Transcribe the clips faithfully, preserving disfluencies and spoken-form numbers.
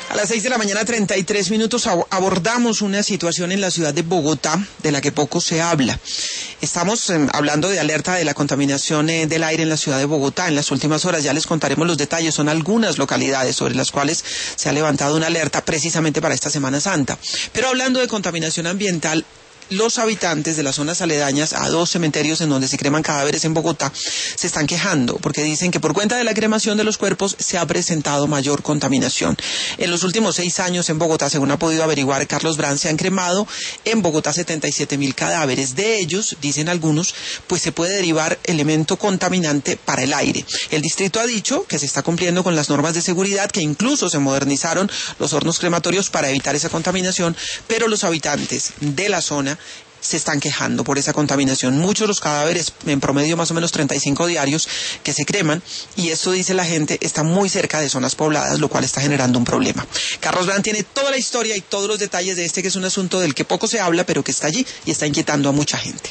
A las seis de la mañana, treinta y tres minutos, abordamos una situación en la ciudad de Bogotá de la que poco se habla. Estamos eh, hablando de alerta de la contaminación eh, del aire en la ciudad de Bogotá. En las últimas horas ya les contaremos los detalles. Son algunas localidades sobre las cuales se ha levantado una alerta precisamente para esta Semana Santa. Pero hablando de contaminación ambiental, los habitantes de las zonas aledañas a dos cementerios en donde se creman cadáveres en Bogotá se están quejando porque dicen que por cuenta de la cremación de los cuerpos se ha presentado mayor contaminación. En los últimos seis años en Bogotá, según ha podido averiguar Carlos Brand, se han cremado en Bogotá setenta y siete mil cadáveres. De ellos, dicen algunos, pues se puede derivar elemento contaminante para el aire. El distrito ha dicho que se está cumpliendo con las normas de seguridad, que incluso se modernizaron los hornos crematorios para evitar esa contaminación, pero los habitantes de la zona se están quejando por esa contaminación. Muchos de los cadáveres, en promedio más o menos treinta y cinco diarios, que se creman, y esto, dice la gente, está muy cerca de zonas pobladas, lo cual está generando un problema. Carlos Brand tiene toda la historia y todos los detalles de este, que es un asunto del que poco se habla, pero que está allí y está inquietando a mucha gente.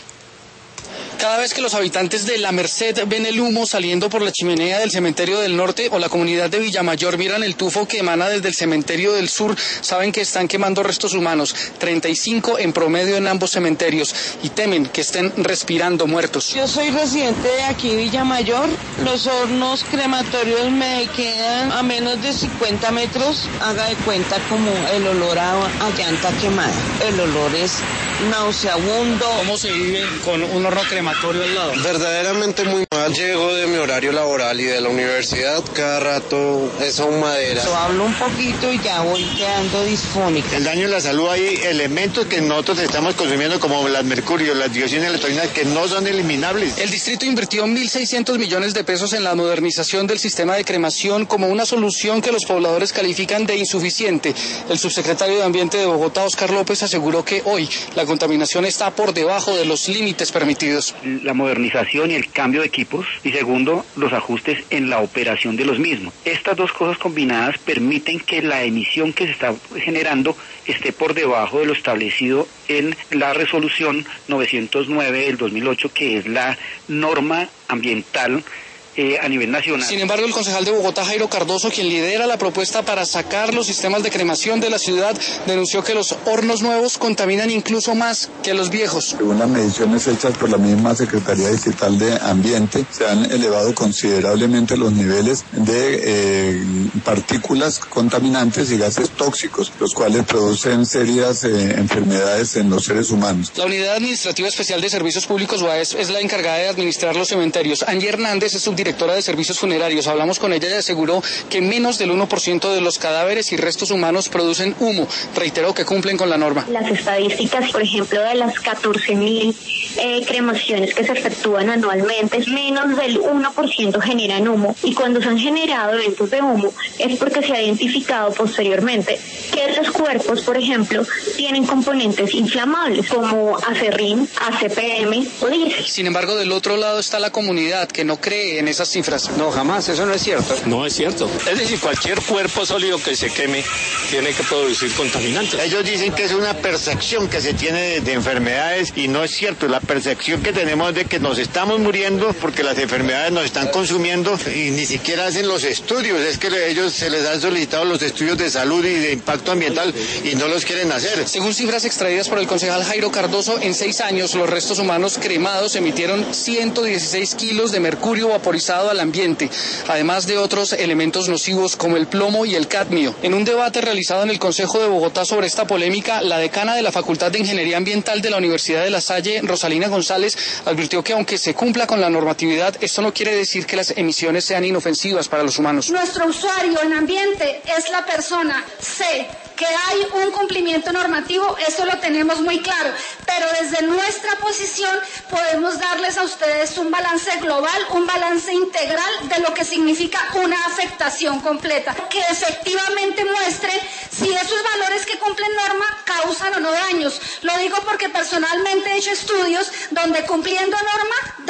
Cada vez que los habitantes de La Merced ven el humo saliendo por la chimenea del cementerio del norte o la comunidad de Villamayor miran el tufo que emana desde el cementerio del sur, saben que están quemando restos humanos, treinta y cinco en promedio en ambos cementerios, y temen que estén respirando muertos. Yo soy residente de aquí, Villamayor. Los hornos crematorios me quedan a menos de cincuenta metros. Haga de cuenta como el olor a, a llanta quemada. El olor es nauseabundo. ¿Cómo se vive con un horno crematorio al lado? Verdaderamente muy mal. Llego de mi horario laboral y de la universidad, cada rato es ahumadera. Yo hablo un poquito y ya voy quedando disfónica. El daño en la salud, hay elementos que nosotros estamos consumiendo como las mercurio, las dioxinas, las toxinas, que no son eliminables. El distrito invirtió mil seiscientos millones de pesos en la modernización del sistema de cremación como una solución que los pobladores califican de insuficiente. El subsecretario de Ambiente de Bogotá, Oscar López, aseguró que hoy la contaminación está por debajo de los límites permitidos. La modernización y el cambio de equipos, y segundo, los ajustes en la operación de los mismos. Estas dos cosas combinadas permiten que la emisión que se está generando esté por debajo de lo establecido en la resolución novecientos nueve del dos mil ocho, que es la norma ambiental Eh, a nivel nacional. Sin embargo, el concejal de Bogotá, Jairo Cardoso, quien lidera la propuesta para sacar los sistemas de cremación de la ciudad, denunció que los hornos nuevos contaminan incluso más que los viejos. Según las mediciones hechas por la misma Secretaría Distrital de Ambiente, se han elevado considerablemente los niveles de eh, partículas contaminantes y gases tóxicos, los cuales producen serias eh, enfermedades en los seres humanos. La Unidad Administrativa Especial de Servicios Públicos, U A E S, es la encargada de administrar los cementerios. Angie Hernández es subdirectora directora de Servicios Funerarios. Hablamos con ella y aseguró que menos del uno por ciento de los cadáveres y restos humanos producen humo. Reiteró que cumplen con la norma. Las estadísticas, por ejemplo, de las catorce mil eh, cremaciones que se efectúan anualmente, menos del uno por ciento generan humo. Y cuando se han generado eventos de humo es porque se ha identificado posteriormente que esos cuerpos, por ejemplo, tienen componentes inflamables como acerrín, A C P M o diésel. Sin embargo, del otro lado está la comunidad que no cree en esas cifras. No, jamás, eso no es cierto. No es cierto. Es decir, cualquier cuerpo sólido que se queme tiene que producir contaminantes. Ellos dicen que es una percepción que se tiene de, de enfermedades, y no es cierto. La percepción que tenemos de que nos estamos muriendo porque las enfermedades nos están consumiendo, y ni siquiera hacen los estudios. Es que ellos se les han solicitado los estudios de salud y de impacto ambiental y no los quieren hacer. Según cifras extraídas por el concejal Jairo Cardoso, en seis años los restos humanos cremados emitieron ciento dieciséis kilos de mercurio vaporizado al ambiente, además de otros elementos nocivos como el plomo y el cadmio. En un debate realizado en el Consejo de Bogotá sobre esta polémica, la decana de la Facultad de Ingeniería Ambiental de la Universidad de La Salle, Rosalina González, advirtió que aunque se cumpla con la normatividad, esto no quiere decir que las emisiones sean inofensivas para los humanos. Nuestro usuario en ambiente es la persona. Sé que hay un cumplimiento normativo, eso lo tenemos muy claro, pero desde nuestra posición podemos darles a ustedes un balance global, un balance integral de lo que significa una afectación completa, que efectivamente muestre si esos valores que cumplen norma causan o no daños. Lo digo porque personalmente he hecho estudios donde cumpliendo norma da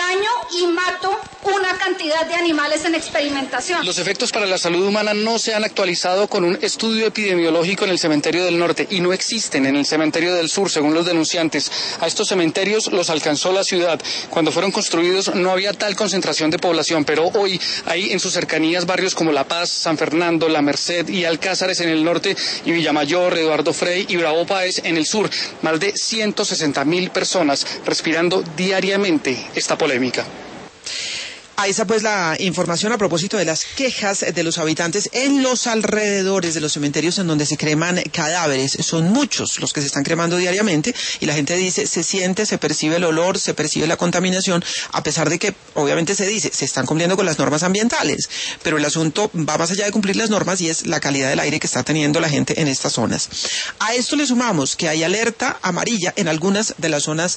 daño y mato una cantidad de animales en experimentación. Los efectos para la salud humana no se han actualizado con un estudio epidemiológico en el cementerio del norte y no existen en el cementerio del sur, según los denunciantes. A estos cementerios los alcanzó la ciudad. Cuando fueron construidos no había tal concentración de población, pero hoy hay en sus cercanías barrios como La Paz, San Fernando, La Merced y Alcázares en el norte y Villamayor, Eduardo Frei y Bravo Páez en el sur. Más de ciento sesenta mil personas respirando diariamente esta polémica. Ahí está pues la información a propósito de las quejas de los habitantes en los alrededores de los cementerios en donde se creman cadáveres. Son muchos los que se están cremando diariamente y la gente dice, se siente, se percibe el olor, se percibe la contaminación, a pesar de que obviamente se dice, se están cumpliendo con las normas ambientales, pero el asunto va más allá de cumplir las normas y es la calidad del aire que está teniendo la gente en estas zonas. A esto le sumamos que hay alerta amarilla en algunas de las zonas